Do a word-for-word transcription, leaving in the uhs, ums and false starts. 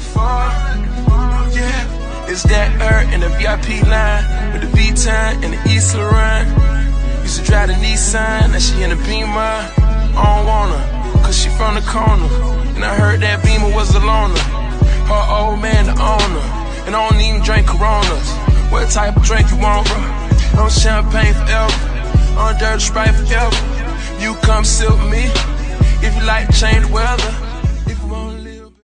for. Yeah, it's that her in the V I P line with the V-Time and the East Laurent. Used to drive the Nissan, now she in the Beamer. I don't want her, cause she from the corner. And I heard that Beamer was a loner. Her old man the owner. And I don't even drink Coronas. What type of drink you want, bro? No champagne forever, on dirty Sprite forever. You come sit with me if you like to change the weather.